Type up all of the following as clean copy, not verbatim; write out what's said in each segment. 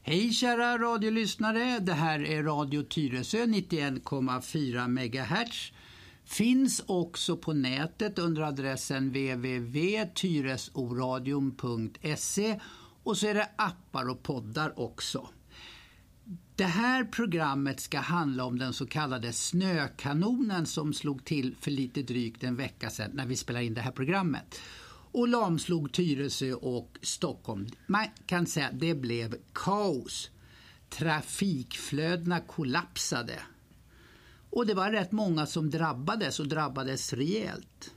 Hej kära radiolyssnare, det här är Radio Tyresö 91,4 MHz. Finns också på nätet under adressen www.tyresoradion.se och så är det appar och poddar också. Det här programmet ska handla om den så kallade snökanonen som slog till för lite drygt en vecka sedan när vi spelade in det här programmet. Och lamslog Tyresö och Stockholm. Man kan säga att det blev kaos. Trafikflödena kollapsade. Och det var rätt många som drabbades rejält.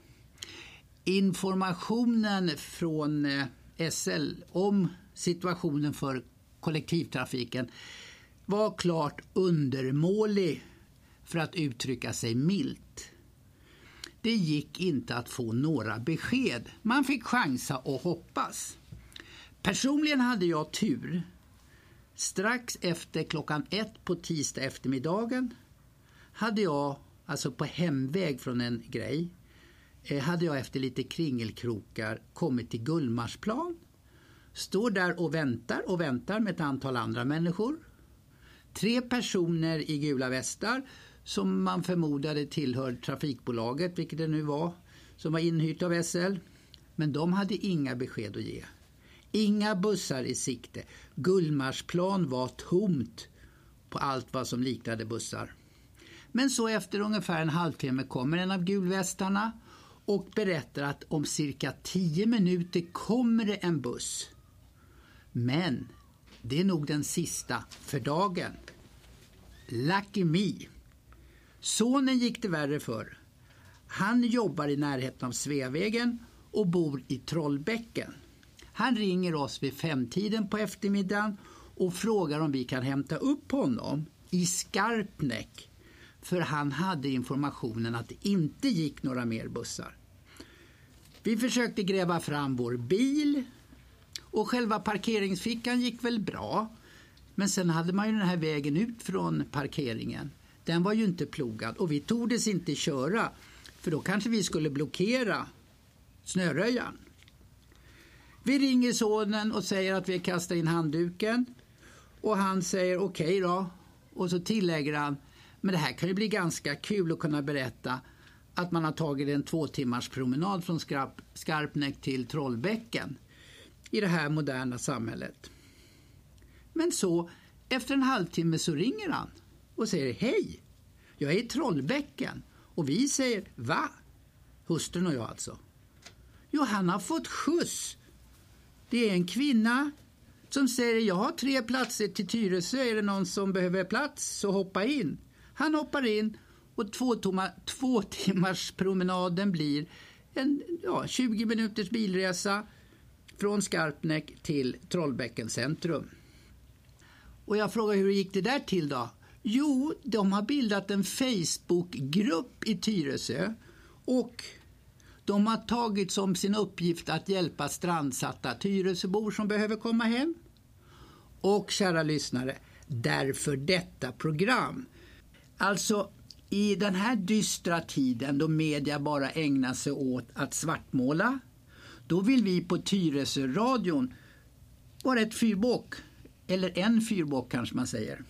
Informationen från SL om situationen för kollektivtrafiken var klart undermålig för att uttrycka sig milt. Det gick inte att få några besked. Man fick chansa och hoppas. Personligen hade jag tur. Strax efter 1:00 på tisdag eftermiddagen hade jag, alltså på hemväg från en grej, hade jag efter lite kringelkrokar kommit till Gullmarsplan. Står där och väntar med ett antal andra människor. 3 personer i gula västar som man förmodade tillhör trafikbolaget, vilket det nu var, som var inhyrt av SL. Men de hade inga besked att ge. Inga bussar i sikte. Gullmarsplan var tomt på allt vad som liknade bussar. Men så efter ungefär en halvtimme kommer en av gulvästarna och berättar att om cirka 10 minuter kommer det en buss. Men det är nog den sista för dagen. Lucky me. Sonen gick det värre för. Han jobbar i närheten av Sveavägen och bor i Trollbäcken. Han ringer oss vid 5-tiden på eftermiddagen och frågar om vi kan hämta upp honom i Skarpnäck. För han hade informationen att det inte gick några mer bussar. Vi försökte gräva fram vår bil och själva parkeringsfickan gick väl bra. Men sen hade man ju den här vägen ut från parkeringen. Den var ju inte plogad och vi tordes inte köra för då kanske vi skulle blockera snöröjan. Vi ringer sonen och säger att vi kastar in handduken och han säger okej då och så tillägger han, men det här kan ju bli ganska kul att kunna berätta att man har tagit en 2 timmars promenad från Skarpnäck till Trollbäcken i det här moderna samhället. Men så efter en halvtimme så ringer han och säger hej, jag är i Trollbäcken. Och vi säger va? Hustrun och jag alltså. Jo, han har fått skjuts. Det är en kvinna som säger jag har 3 platser till Tyresö. Är det någon som behöver plats så hoppa in. Han hoppar in och 2 timmars promenaden blir en 20 minuters bilresa från Skarpnäck till Trollbäcken centrum. Och jag frågar hur gick det där till då? Jo, de har bildat en Facebookgrupp i Tyresö och de har tagit som sin uppgift att hjälpa strandsatta Tyresöbor som behöver komma hem. Och kära lyssnare, därför detta program. Alltså i den här dystra tiden då media bara ägnar sig åt att svartmåla, då vill vi på Tyresö-radion vara ett fyrbåk, eller en fyrbåk kanske man säger.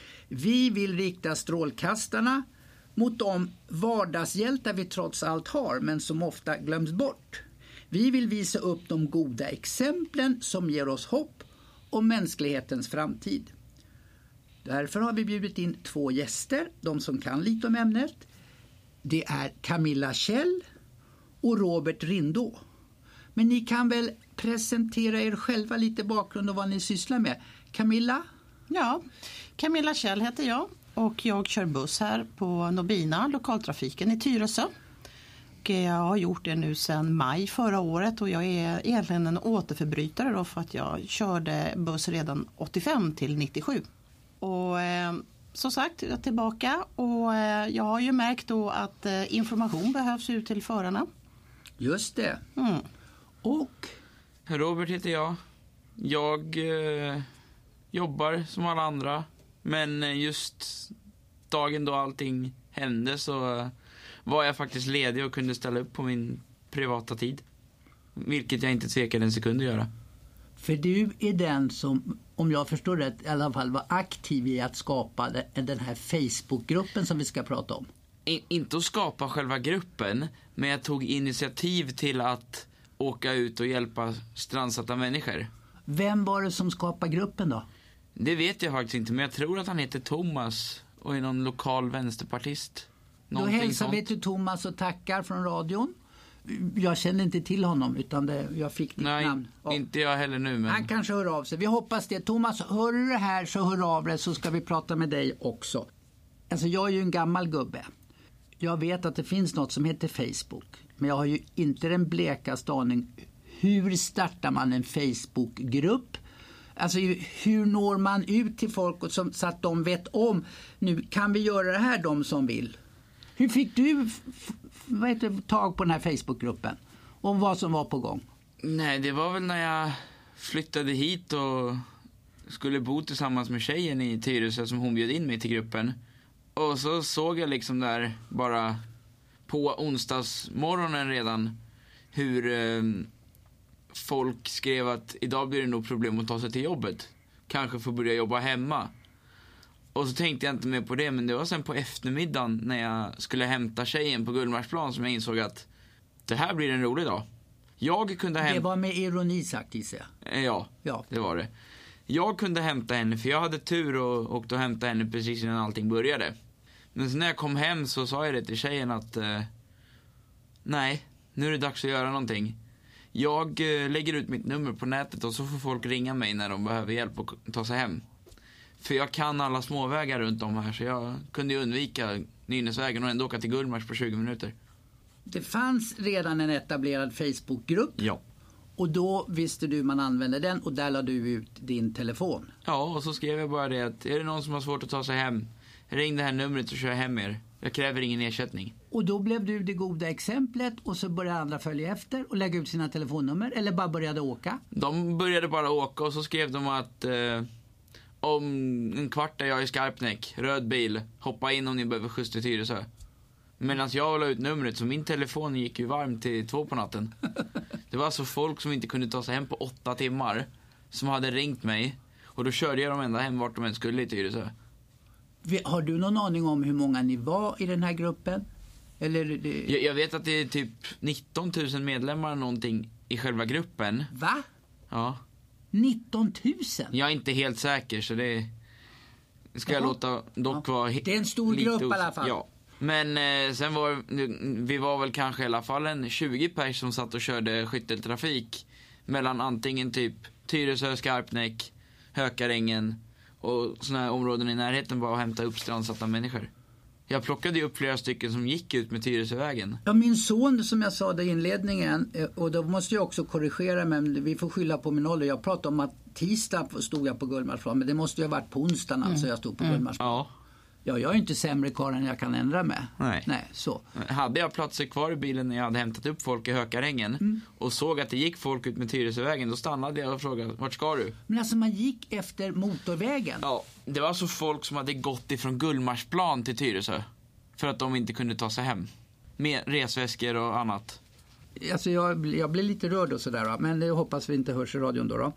Vi vill rikta strålkastarna mot de vardagshjältar vi trots allt har men som ofta glöms bort. Vi vill visa upp de goda exemplen som ger oss hopp om mänsklighetens framtid. Därför har vi bjudit in 2 gäster, de som kan lite om ämnet. Det är Camilla Kjell och Robert Rindå. Men ni kan väl presentera er själva lite bakgrund och vad ni sysslar med. Camilla? Ja, Camilla Kjell heter jag och jag kör buss här på Nobina, lokaltrafiken i Tyresö. Och jag har gjort det nu sedan maj förra året och jag är egentligen en återförbrytare då för att jag körde buss redan 85 till 97. Och som sagt, jag är tillbaka och jag har ju märkt då att information behövs ut till förarna. Just det. Och Robert heter jag. Jag jobbar som alla andra. Men just dagen då allting hände så var jag faktiskt ledig och kunde ställa upp på min privata tid. Vilket jag inte tvekade en sekund att göra. För du är den som, om jag förstår rätt, i alla fall var aktiv i att skapa den här Facebookgruppen som vi ska prata om. Inte att skapa själva gruppen, men jag tog initiativ till att åka ut och hjälpa strandsatta människor. Vem var det som skapade gruppen då? Det vet jag faktiskt inte, men jag tror att han heter Thomas och är någon lokal vänsterpartist. Då hälsar vi till Thomas och tackar från radion. Jag kände inte till honom, utan jag fick ditt namn. Nej, inte jag heller nu. Men... Han kanske hör av sig. Vi hoppas det. Thomas, hör du det här så hör av dig, så ska vi prata med dig också. Alltså jag är ju en gammal gubbe. Jag vet att det finns något som heter Facebook. Men jag har ju inte den blekaste aning. Hur startar man en Facebookgrupp? Alltså hur når man ut till folk och så att de vet om, nu kan vi göra det här, de som vill. Hur fick du tag på den här Facebookgruppen? Och vad som var på gång? Nej, det var väl när jag flyttade hit och skulle bo tillsammans med tjejen i Tyresö som hon bjöd in mig till gruppen. Och så såg jag liksom där bara på onsdagsmorgonen redan hur folk skrev att idag blir det nog problem att ta sig till jobbet. Kanske får börja jobba hemma. Och så tänkte jag inte mer på det, men det var sen på eftermiddagen när jag skulle hämta tjejen på Gullmarsplan som jag insåg att det här blir en rolig dag. Det var med ironi sagt, gissar jag. Ja, det var det. Jag kunde hämta henne, för jag hade tur och åkte och hämta henne precis innan allting började. Men så när jag kom hem så sa jag det till tjejen att nej, nu är det dags att göra någonting. Jag lägger ut mitt nummer på nätet och så får folk ringa mig när de behöver hjälp att ta sig hem. För jag kan alla småvägar runt om här, så jag kunde ju undvika Nynäsvägen och ändå åka till Gullmars på 20 minuter. Det fanns redan en etablerad Facebookgrupp. Ja. Och då visste du man använde den och där lade du ut din telefon. Ja, och så skrev jag bara det att är det någon som har svårt att ta sig hem, ring det här numret och kör hem er. Jag kräver ingen ersättning. Och då blev du det goda exemplet och så började andra följa efter och lägga ut sina telefonnummer, eller bara började åka? De började bara åka och så skrev de att om en kvart är jag i Skarpnäck, röd bil, hoppa in om ni behöver skjuts till Tyresö. Medan jag la ut numret, så min telefon gick ju varm till 2 på natten. Det var alltså folk som inte kunde ta sig hem på 8 timmar som hade ringt mig, och då körde jag dem ända hem vart de än skulle i Tyresö. Har du någon aning om hur många ni var i den här gruppen? Eller jag vet att det är typ 19 000 medlemmar någonting i själva gruppen. Va? Ja. 19 000? Jag är inte helt säker, så det ska jag låta dock vara. Det är en stor grupp i alla fall. Ja. Men sen vi var väl kanske i alla fall en 20 pers som satt och körde skytteltrafik mellan antingen typ Tyresö, Skarpnäck, Hökarängen och såna här områden i närheten, bara att hämta upp strandsatta människor. Jag plockade ju upp flera stycken som gick ut med Tyresövägen. Ja, min son, som jag sa i inledningen, och då måste jag också korrigera, men vi får skylla på min ålder. Jag pratade om att tisdag stod jag på Gullmarsplan, men det måste ju ha varit på onsdagen alltså jag stod på Gullmarsplan. Ja. Ja, jag är inte sämre karl än jag kan ändra med. Nej, så. Hade jag platser kvar i bilen när jag hade hämtat upp folk i Hökarängen och såg att det gick folk ut med Tyresövägen, då stannade jag och frågade, vart ska du? Men alltså man gick efter motorvägen? Ja, det var så folk som hade gått ifrån Gullmarsplan till Tyresö för att de inte kunde ta sig hem. Med resväskor och annat. Alltså jag blev lite rörd och sådär, men det hoppas vi inte hörs i radion då.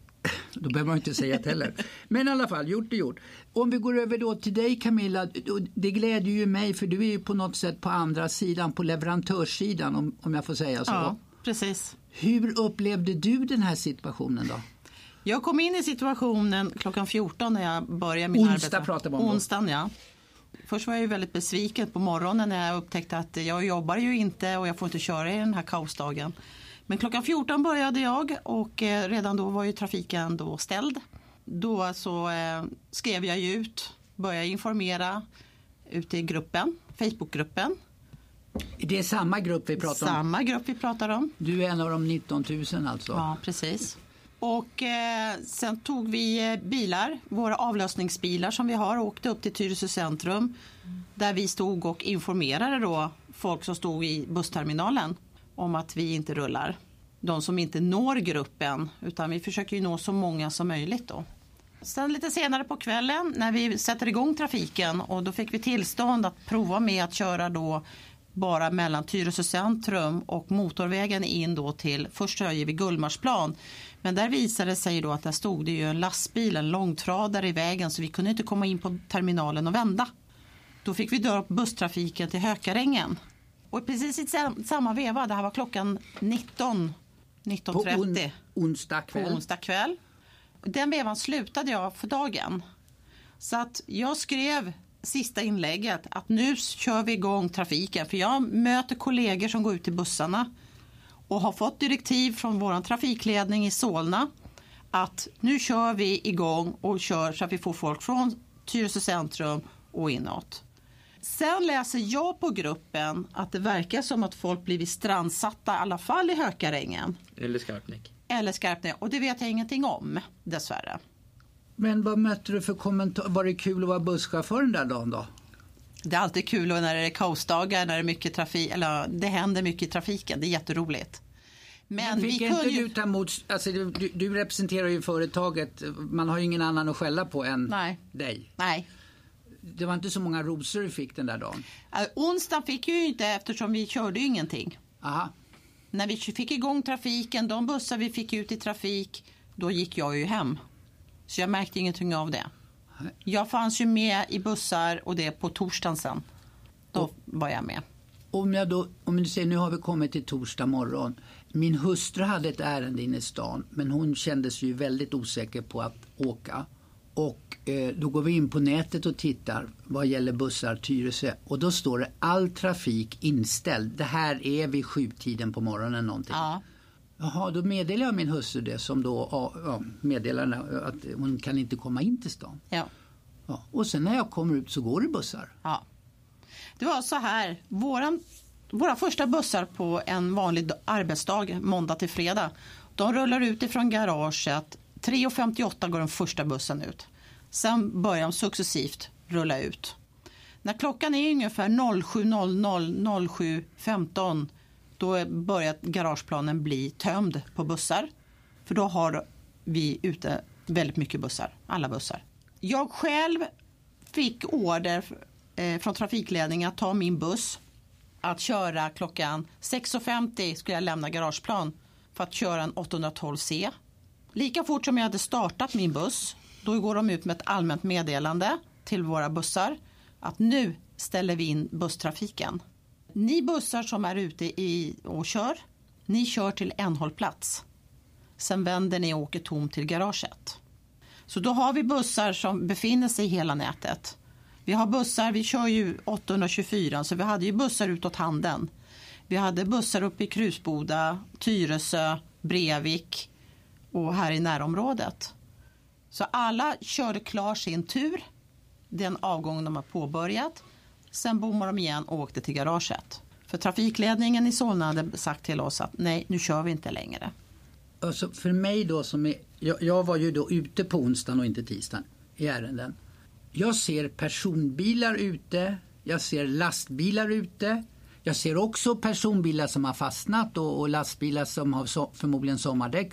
Då behöver man inte säga det heller. Men i alla fall, gjort är gjort. Om vi går över då till dig, Camilla, det glädjer ju mig, för du är ju på något sätt på andra sidan, på leverantörssidan, om jag får säga så. Ja, precis. Hur upplevde du den här situationen då? Jag kom in i situationen klockan 14 när jag började min arbete. Onsdag pratar man om. Onsdagen, ja. Först var jag ju väldigt besviken på morgonen när jag upptäckte att jag jobbar ju inte och jag får inte köra i den här kaosdagen. Men klockan 14 började jag och redan då var ju trafiken då ställd. Då så skrev jag ut, började informera ute i gruppen, Facebookgruppen. Det är samma grupp vi pratar om? Samma grupp vi pratar om. Du är en av de 19 000 alltså? Ja, precis. Och sen tog vi bilar, våra avlösningsbilar som vi har, och åkte upp till Tyresö centrum. Där vi stod och informerade då folk som stod i bussterminalen om att vi inte rullar. De som inte når gruppen, utan vi försöker ju nå så många som möjligt då. Sen lite senare på kvällen när vi sätter igång trafiken, och då fick vi tillstånd att prova med att köra då bara mellan Tyresö centrum och motorvägen in då till, först höjer vi Gullmarsplan. Men där visade det sig då att där stod det ju en lastbil, en långtradare i vägen, så vi kunde inte komma in på terminalen och vända. Då fick vi dra upp busstrafiken till Hökarängen. Och precis i samma veva, det här var klockan 19.30. Onsdag kväll. På onsdag kväll. Den vevan slutade jag för dagen. Så att jag skrev sista inlägget att nu kör vi igång trafiken. För jag möter kollegor som går ut i bussarna och har fått direktiv från vår trafikledning i Solna att nu kör vi igång och kör så att vi får folk från Tyresö centrum och inåt. Sen läser jag på gruppen att det verkar som att folk blivit strandsatta i alla fall i Hökarängen. Eller Skarpnäck. Och det vet jag ingenting om, dessvärre. Men vad mötte du för kommentar? Var det kul att vara busschaufför den där dagen då? Det är alltid kul när det är kaosdagar, när det är mycket trafik, eller det händer mycket i trafiken. Det är jätteroligt. Men fick vi inte kunde du ta emot, alltså du representerar ju företaget, man har ju ingen annan att skälla på än dig. Nej. Det var inte så många rosor du fick den där dagen. Onsdagen fick ju inte, eftersom vi körde ju ingenting. Aha. När vi fick igång trafiken, de bussar vi fick ut i trafik, då gick jag ju hem. Så jag märkte ingenting av det. Jag fanns ju med i bussar och det på torsdagen sen. Då var jag med. Om du säger, nu har vi kommit till torsdag morgon. Min hustru hade ett ärende inne i stan, men hon kändes ju väldigt osäker på att åka. Och då går vi in på nätet och tittar vad gäller bussar Tyresö. Och då står det all trafik inställd. Det här är vid 7-tiden på morgonen någonting. Ja. Jaha, då meddelar jag min hustru det, som då meddelar att hon kan inte komma in till stan. Ja. Ja. Och sen när jag kommer ut så går det bussar. Ja. Det var så här, våra första bussar på en vanlig arbetsdag, måndag till fredag, de rullar ut ifrån garaget. 3.58 går den första bussen ut. Sen börjar de successivt rulla ut. När klockan är ungefär 07.00, 07.15, då börjar garageplanen bli tömd på bussar. För då har vi ute väldigt mycket bussar, alla bussar. Jag själv fick order från trafikledningen att ta min buss, att köra klockan 6.50 skulle jag lämna garageplan för att köra en 812C. Lika fort som jag hade startat min buss, då går de ut med ett allmänt meddelande till våra bussar att nu ställer vi in busstrafiken. Ni bussar som är ute och kör, ni kör till en hållplats. Sen vänder ni och åker tom till garaget. Så då har vi bussar som befinner sig i hela nätet. Vi har bussar, vi kör ju 824, så vi hade ju bussar utåt Handen. Vi hade bussar uppe i Krusboda, Tyresö, Brevik och här i närområdet. Så alla körde klar sin tur, den avgången de har påbörjat. Sen bommar de igen och åkte till garaget. För trafikledningen i Solna hade sagt till oss att nej, nu kör vi inte längre. Alltså för mig då, jag var ju då ute på onsdagen och inte tisdagen i ärenden. Jag ser personbilar ute, jag ser lastbilar ute. Jag ser också personbilar som har fastnat och lastbilar som har förmodligen sommardäck.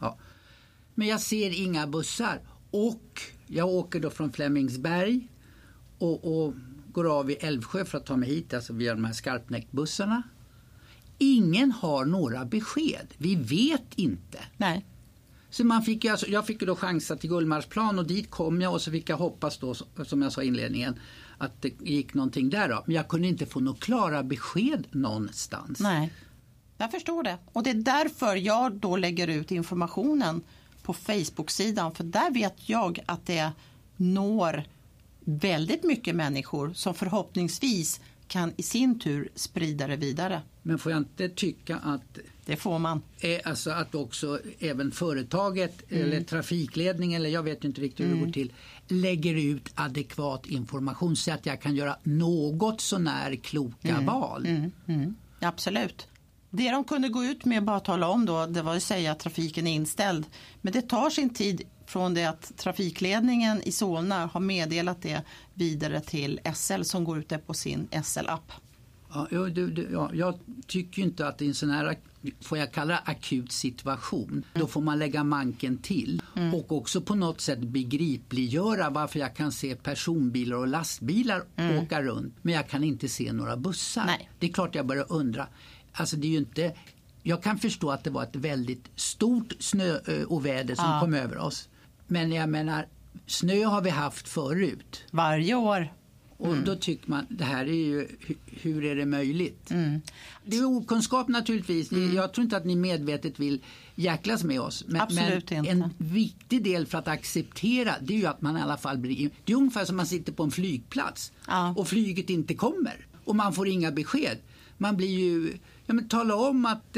Men jag ser inga bussar. Och jag åker då från Flemingsberg och går av i Älvsjö för att ta mig hit, alltså via de här Skarpnäckbussarna. Ingen har några besked. Vi vet inte. Nej. Så jag fick ju då chansa till Gullmarsplan och dit kom jag och så fick jag hoppas då, som jag sa i inledningen, att det gick någonting där då. Men jag kunde inte få några klara besked någonstans. Nej, jag förstår det. Och det är därför jag då lägger ut informationen på Facebook-sidan. För där vet jag att det når väldigt mycket människor som förhoppningsvis kan i sin tur sprida det vidare. Men får jag inte tycka att det får man. Alltså att också även företaget eller trafikledning, eller jag vet inte riktigt hur det går till, lägger ut adekvat information så att jag kan göra något sånär kloka val. Absolut. Det de kunde gå ut med bara tala om då, det var att säga att trafiken är inställd. Men det tar sin tid från det att trafikledningen i Solna har meddelat det vidare till SL som går ut på sin SL-app. Jag tycker inte att det är en sån här, får jag kalla det, akut situation. Då får man lägga manken till och också på något sätt begripliggöra varför jag kan se personbilar och lastbilar åka runt, men jag kan inte se några bussar. Nej. Det är klart jag börjar undra. Alltså det är ju inte Jag kan förstå att det var ett väldigt stort snöoväder som kom över oss. Men jag menar, snö har vi haft förut. Varje år. Och då tycker man, det här är ju, hur är det möjligt? Det är okunskap naturligtvis. Jag tror inte att ni medvetet vill jäklas med oss. Absolut inte. En viktig del för att acceptera, det är ju att man i alla fall blir... Det är ungefär som man sitter på en flygplats och flyget inte kommer. Och man får inga besked. Man blir ju... Ja, men tala om att...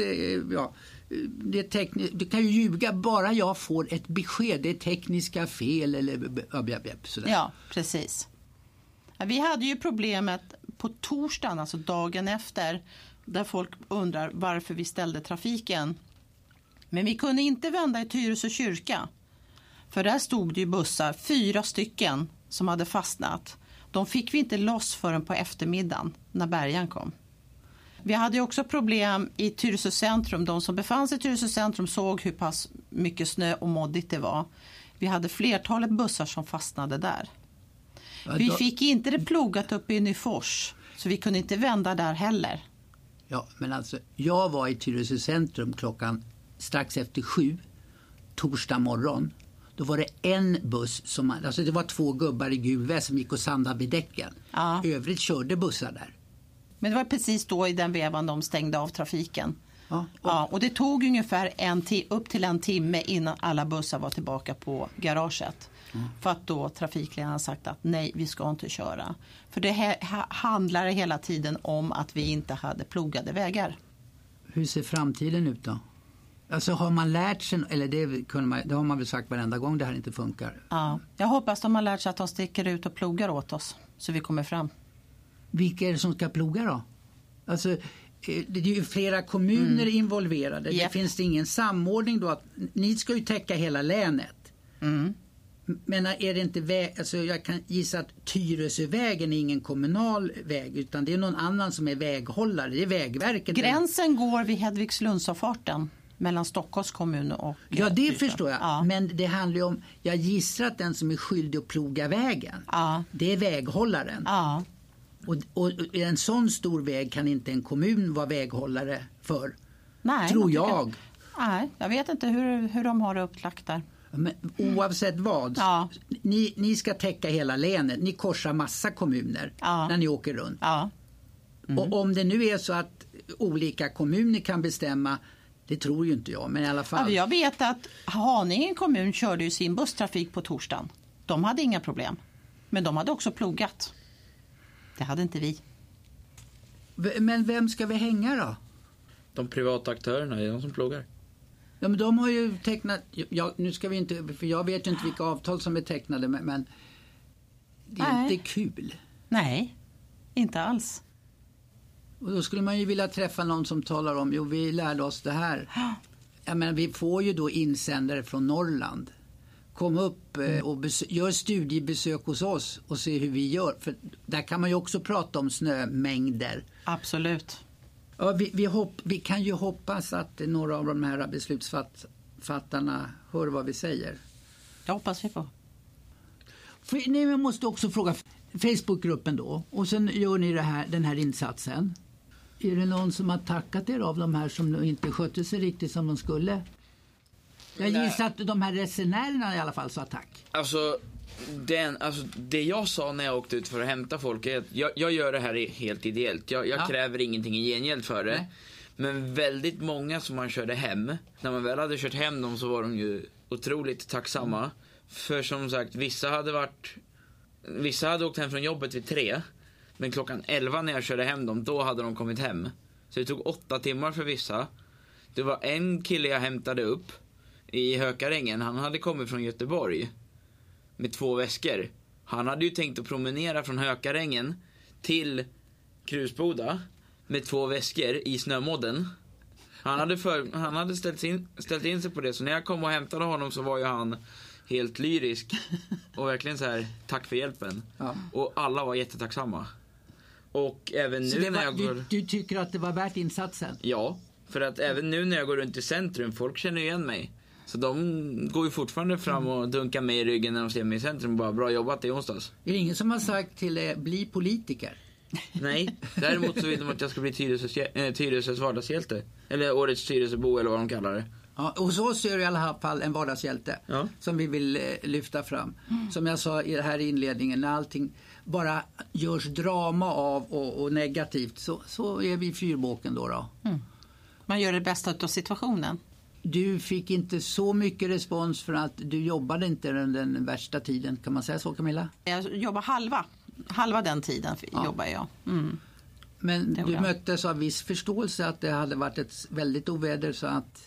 det är du kan ju ljuga, bara jag får ett besked. Det är tekniska fel eller... Sådär. Ja, precis. Vi hade ju problemet på torsdagen, alltså dagen efter, där folk undrar varför vi ställde trafiken. Men vi kunde inte vända i Tyresö kyrka. För där stod det ju bussar, 4 stycken som hade fastnat. De fick vi inte loss förrän på eftermiddagen när bärgaren kom. Vi hade ju också problem i Tyresö centrum. De som befann sig i Tyresö centrum såg hur pass mycket snö och moddigt det var. Vi hade flertalet bussar som fastnade där. Vi fick inte det plogat upp i Nyfors, så vi kunde inte vända där heller. Ja, men alltså, jag var i Tyresö centrum klockan strax efter 7, torsdag morgon. Då var det en buss som, alltså det var 2 gubbar i gul väst som gick och sandade vid däcken. Ja. Övrigt körde bussar där. Men det var precis då i den vevan de stängde av trafiken. Ja, och det tog ungefär upp till en timme innan alla bussar var tillbaka på garaget. För att då trafikledaren sagt att nej, vi ska inte köra. För det handlar hela tiden om att vi inte hade plogade vägar. Hur ser framtiden ut då? Alltså har man lärt sig, eller det har man väl sagt varenda gång det här inte funkar. Ja, jag hoppas de har lärt sig att de sticker ut och plogar åt oss så vi kommer fram. Vilka är det som ska ploga då? Alltså det är ju flera kommuner involverade. Yep. Det finns det ingen samordning då? Att, ni ska ju täcka hela länet. Men är det inte väg, alltså jag kan gissa att Tyresövägen är ingen kommunal väg utan det är någon annan som är väghållare, det är Vägverket. Gränsen går vid Hedvigslundsavfarten mellan Stockholms kommun och... Ja, det förstår jag. Ja. Men det handlar ju om, jag gissar att den som är skyldig att ploga vägen, det är väghållaren. Ja. Och en sån stor väg kan inte en kommun vara väghållare för. Nej, tror jag. Nej, jag vet inte hur de har det upplagt där. Men oavsett vad, ni ska täcka hela länet. Ni korsar massa kommuner när ni åker runt. Ja. Och om det nu är så att olika kommuner kan bestämma, det tror ju inte jag, men i alla fall. Jag vet att Haninge kommun körde ju sin busstrafik på torsdagen. De hade inga problem. Men de hade också plogat. Det hade inte vi. Men vem ska vi hänga då? De privata aktörerna är de som plogar. Ja, men de har ju tecknat, nu ska vi inte, för jag vet ju inte vilka avtal som är tecknade, men det är inte kul. Nej, inte alls. Och då skulle man ju vilja träffa någon som talar om, jo vi lärde oss det här. Jag menar, vi får ju då insändare från Norrland. Kom upp och gör studiebesök hos oss och se hur vi gör. För där kan man ju också prata om snömängder. Absolut. Ja, vi kan ju hoppas att några av de här beslutsfattarna hör vad vi säger. Det hoppas vi på. Ni måste också fråga Facebookgruppen då. Och sen gör ni den här insatsen. Är det någon som har tackat er av de här som inte skötte sig riktigt som de skulle? Jag gissar att de här resenärerna i alla fall sa tack. Alltså det jag sa när jag åkte ut för att hämta folk är att jag gör det här helt ideellt. Jag kräver ingenting i gengäld för det. Nej. Men väldigt många som man körde hem, när man väl hade kört hem dem så var de ju otroligt tacksamma. För som sagt, vissa hade åkt hem från jobbet vid 3. Men klockan 11 när jag körde hem dem, då hade de kommit hem. Så det tog 8 timmar för vissa. Det var en kille jag hämtade upp i Hökarängen. Han hade kommit från Göteborg med 2 väskor. Han hade ju tänkt att promenera från Hökarängen till Krusboda med 2 väskor i snömodden. Han hade ställt in sig på det. Så när jag kom och hämtade honom så var ju han helt lyrisk och verkligen så här, tack för hjälpen. Ja. Och alla var jättetacksamma. Och även nu när jag går... Du tycker att det var värt insatsen? Ja, för att även nu när jag går runt i centrum, folk känner igen mig. Så de går ju fortfarande fram och dunkar mig i ryggen när de ser mig i centrum och bara, bra jobbat i onsdags. Är det ingen som har sagt till bli politiker? Nej, däremot så vill de att jag ska bli Tyresös vardagshjälte. Eller årets Tyresöbo eller vad de kallar det. Ja, hos oss är det i alla fall en vardagshjälte som vi vill lyfta fram. Som jag sa i det här inledningen, när allting bara görs drama av och negativt så är vi fyrbåken då. Man gör det bästa av situationen. Du fick inte så mycket respons för att du jobbade inte den värsta tiden, kan man säga så, Camilla? Jag jobbar halva den tiden jobbar jag. Men du möttes av viss förståelse att det hade varit ett väldigt oväder så att...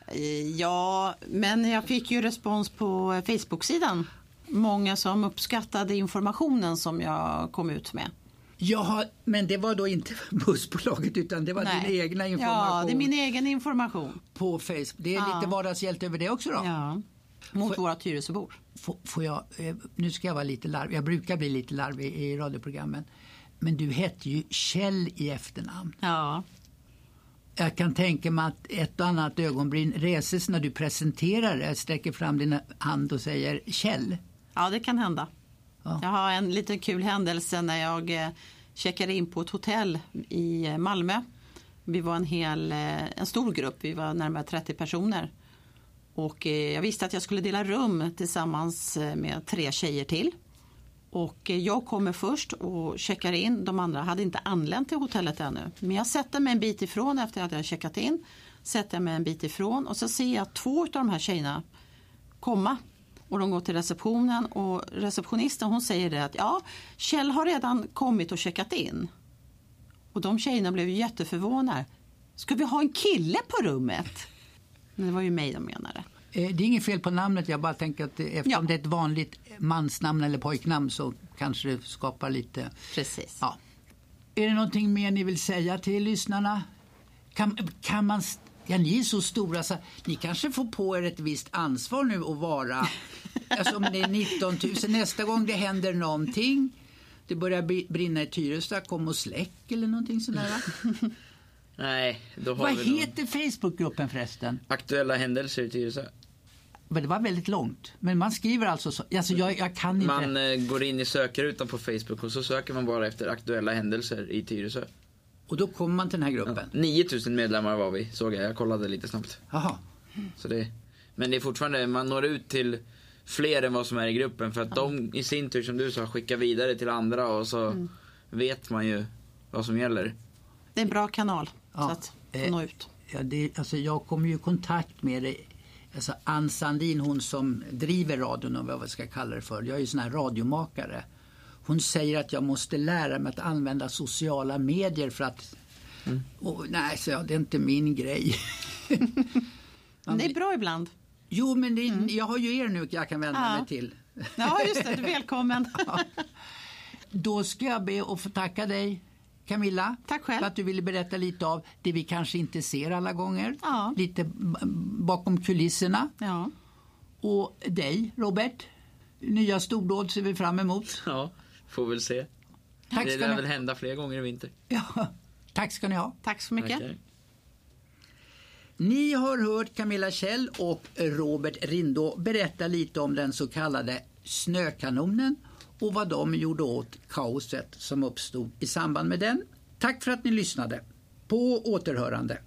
Ja, men jag fick ju respons på Facebook-sidan. Många som uppskattade informationen som jag kom ut med. Ja, men det var då inte bussbolaget utan det var din egna information. Ja, det är min egen information. På Facebook. Det är lite vardagshjälte över det också då? Ja, mot våra Tyresöbor. Får jag, nu ska jag vara lite larvig. Jag brukar bli lite larvig i radioprogrammen. Men du hette ju Kjell i efternamn. Ja. Jag kan tänka mig att ett och annat ögonbryn reses när du presenterar det. Sträcker fram din hand och säger Kjell. Ja, det kan hända. Ja. Jag har en liten kul händelse när jag checkade in på ett hotell i Malmö. Vi var en stor grupp, vi var närmare 30 personer. Och jag visste att jag skulle dela rum tillsammans med 3 tjejer till. Och jag kommer först och checkar in. De andra hade inte anlänt till hotellet ännu. Men jag sätter mig en bit ifrån efter att jag checkat in. Sätter mig en bit ifrån och så ser jag 2 av de här tjejerna komma. Och de går till receptionen och receptionisten hon säger det att Kjell har redan kommit och checkat in. Och de tjejerna blev jätteförvånade. Ska vi ha en kille på rummet? Men det var ju mig de menade. Det är inget fel på namnet, jag bara tänker att eftersom det är ett vanligt mansnamn eller pojknamn så kanske det skapar lite... Precis. Ja. Är det någonting mer ni vill säga till lyssnarna? Kan man... Ja, ni är så stora så ni kanske får på er ett visst ansvar nu att vara... Alltså om det är 19 000, nästa gång det händer någonting, det börjar brinna i Tyresö, kom och släck eller någonting sådär. Nej, då har Vad vi heter Facebookgruppen förresten? Aktuella händelser i Tyresö. Men det var väldigt långt. Men man skriver alltså så. Alltså jag kan inte... Man går in i sökrutan på Facebook och så söker man bara efter aktuella händelser i Tyresö. Och då kommer man till den här gruppen? 9000 medlemmar var vi, såg jag. Jag kollade lite snabbt. Jaha. Men det är fortfarande, man når ut till fler än vad som är i gruppen. För att de i sin tur, som du sa, skickar vidare till andra och så vet man ju vad som gäller. Det är en bra kanal så att nå ut. Ja, alltså jag kommer ju i kontakt med det. Alltså Ann Sandin, hon som driver radion och vad vi ska kalla det för. Jag är ju sån här radiomakare. Hon säger att jag måste lära mig att använda sociala medier för att... nej, så det är inte min grej. Men det är bra ibland. Jo, men jag har ju er nu jag kan vända mig till. Ja, just det. Välkommen. Då ska jag be att få tacka dig, Camilla. Tack själv. För att du ville berätta lite av det vi kanske inte ser alla gånger. Ja. Lite bakom kulisserna. Ja. Och dig, Robert. Nya stordåd ser vi fram emot. Ja, får väl se. Det lär väl hända fler gånger i vinter. Ja, tack ska ni ha. Tack så mycket. Okay. Ni har hört Camilla Kjell och Robert Rindå berätta lite om den så kallade snökanonen och vad de gjorde åt kaoset som uppstod i samband med den. Tack för att ni lyssnade. På återhörande.